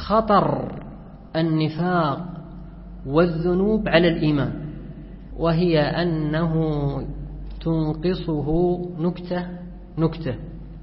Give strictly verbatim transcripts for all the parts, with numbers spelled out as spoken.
خطر النفاق والذنوب على الإيمان، وهي أنه تنقصه نكتة نكتة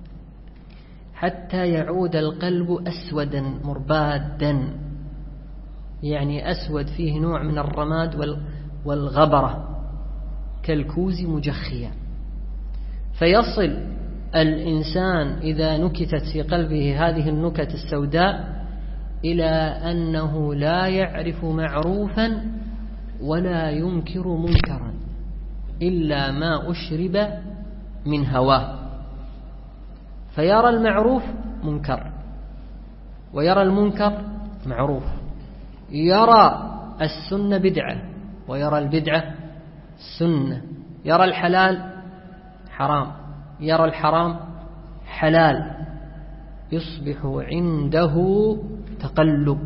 حتى يعود القلب أسودا مربادا، يعني أسود فيه نوع من الرماد والغبرة كالكوز مجخيا، فيصل الإنسان إذا نكتت في قلبه هذه النكت السوداء إلى أنه لا يعرف معروفا ولا ينكر منكرا إلا ما أشرب من هواه، فيرى المعروف منكر ويرى المنكر معروف، يرى السنة بدعة ويرى البدعة سنة، يرى الحلال حرام يرى الحرام حلال، يصبح عنده تقلب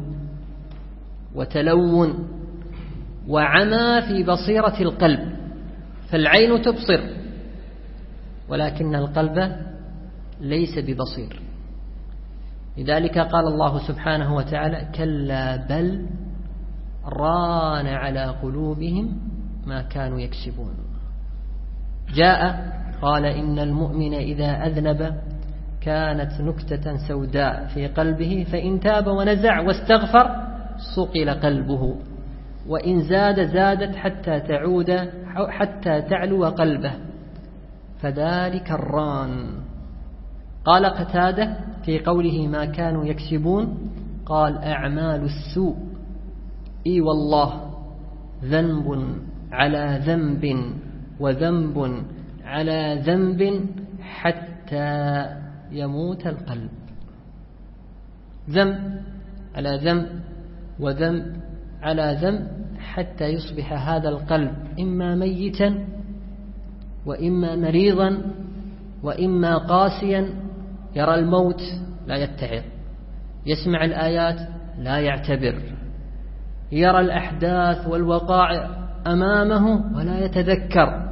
وتلون وعمى في بصيرة القلب، فالعين تبصر ولكن القلب ليس ببصير. لذلك قال الله سبحانه وتعالى: كلا بل ران على قلوبهم ما كانوا يكسبون. جاء قال: إن المؤمن إذا أذنب كانت نكتة سوداء في قلبه، فإن تاب ونزع واستغفر صقل قلبه، وإن زاد زادت حتى تعود حتى تعلو قلبه، فذلك الران. قال قتادة في قوله ما كانوا يكسبون، قال: أعمال السوء إي والله ذنب على ذنب وذنب على ذنب حتى يموت القلب. ذنب على ذنب وذنب على ذنب حتى يصبح هذا القلب إما ميتا وإما مريضا وإما قاسيا، يرى الموت لا يتعظ، يسمع الآيات لا يعتبر، يرى الأحداث والوقائع أمامه ولا يتذكر،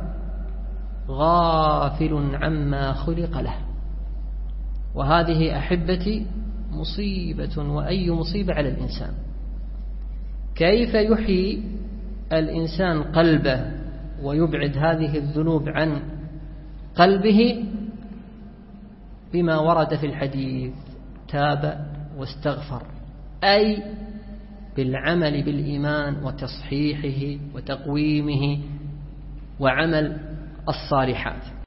غافل عما خلق له. وهذه أحبتي مصيبة، وأي مصيبة على الإنسان. كيف يحيي الإنسان قلبه ويبعد هذه الذنوب عن قلبه؟ بما ورد في الحديث: تاب واستغفر، أي بالعمل بالإيمان وتصحيحه وتقويمه وعمل الصالحات.